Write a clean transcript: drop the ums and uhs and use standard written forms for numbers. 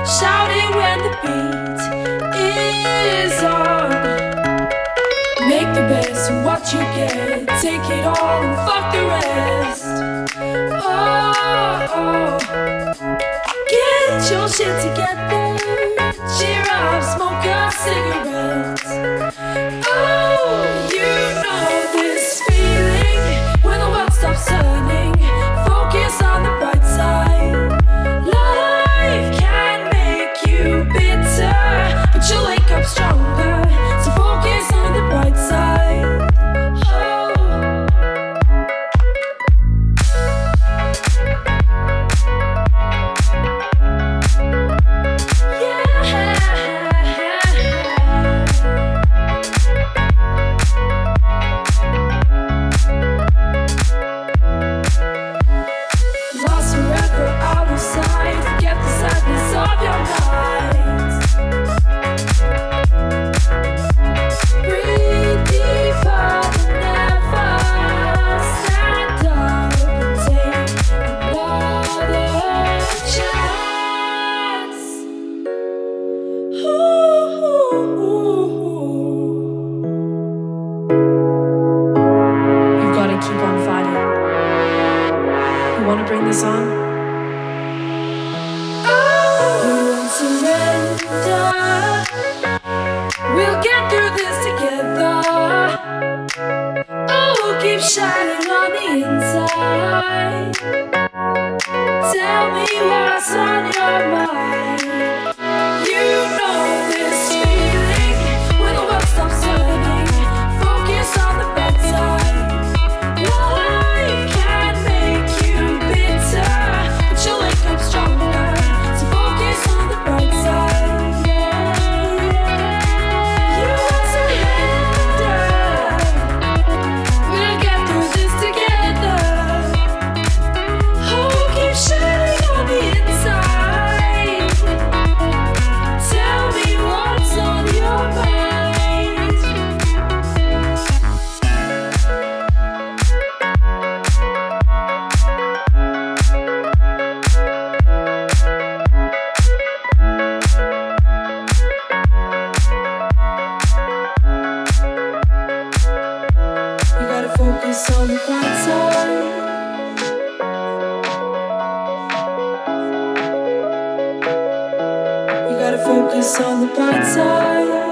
shouting when the beat is on. Make the best of what you get, take it all and fuck the rest. Oh, get your shit together, cheer up, smoke a cigarette. Oh, you know this feeling when the world stops turning. Focus on the bright side. Life can make you bitter, but you'll wake up stronger. So focus on the bright side. Oh. Lost forever out of sight. Forget the sadness of your night. Breathe deeper than ever. Stand up and take another chance. You've got to keep on fighting. You want to bring this on? We won't surrender. We'll get through this together. Oh, keep shining on the inside. Tell me what's on your mind. You know this feeling when the world stops turning. Focus on the bright side. Life can make you bitter, but you'll wake up stronger. So focus on the bright side. You won't surrender. We'll get through this together. Oh, keep shining on the inside. Tell me what's on your mind. You gotta focus on the bright side. You gotta focus on the bright side.